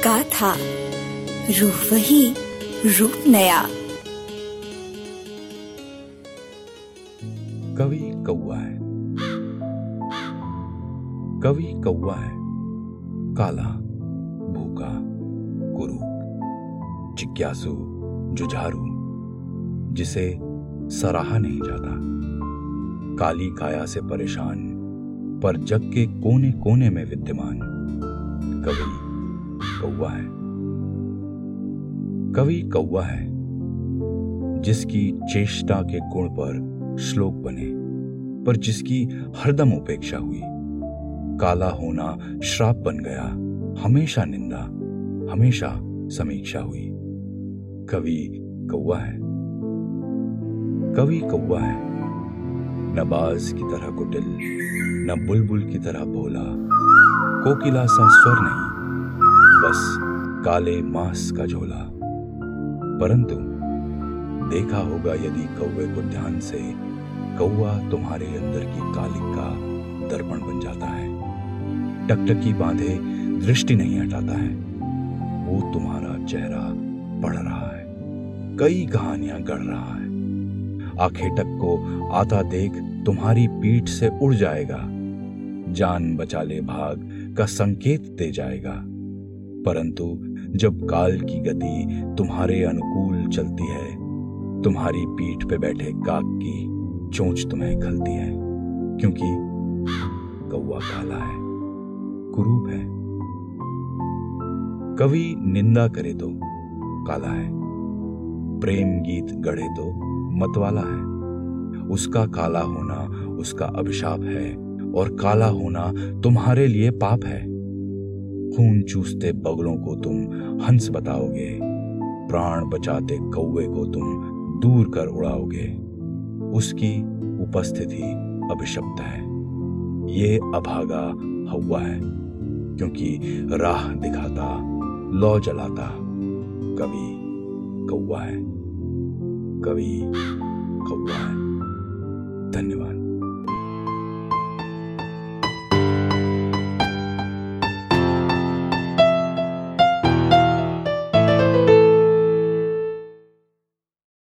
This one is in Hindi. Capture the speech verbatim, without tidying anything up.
गाथा, रूह वही, रूप नया। कवि कौवा है, कवि कौवा है, काला, भूखा, कुरूप, जिज्ञासु, जुझारू, जिसे सराहा नहीं जाता, काली काया से परेशान पर जग के कोने कोने में विद्यमान कवि कौवा है। कवि कौवा है जिसकी चेष्टा के गुण पर श्लोक बने, पर जिसकी हरदम उपेक्षा हुई। काला होना श्राप बन गया, हमेशा निंदा, हमेशा समीक्षा हुई। कवि कौवा है, कवि कौवा है, न बाज की तरह कुटिल, न बुलबुल की तरह भोला, कोकिला सा स्वर नहीं, बस काले मांस का झोला। परंतु देखा होगा यदि कौवे को ध्यान से, कौवा तुम्हारे अंदर की कालिक का दर्पण बन जाता है। टकटकी बांधे दृष्टि नहीं हटाता है, वो तुम्हारा चेहरा पढ़ रहा है, कई कहानियां गढ़ रहा है। आखेटक को आता देख तुम्हारी पीठ से उड़ जाएगा, जान बचा ले भाग का संकेत दे जाएगा। परंतु जब काल की गति तुम्हारे अनुकूल चलती है, तुम्हारी पीठ पे बैठे काक की चोंच तुम्हें खलती है, क्योंकि कौवा काला है, कुरूप है। कवि निंदा करे तो काला है, प्रेम गीत गढ़े तो मतवाला है। उसका काला होना उसका अभिशाप है, और काला होना तुम्हारे लिए पाप है। खून चूसते बगलों को तुम हंस बताओगे, प्राण बचाते कौवे को तुम दूर कर उड़ाओगे। उसकी उपस्थिति अभिशप्त है, ये अभागा हौवा है, क्योंकि राह दिखाता, लौ जलाता कवि कौवा है, कवि कौवा है।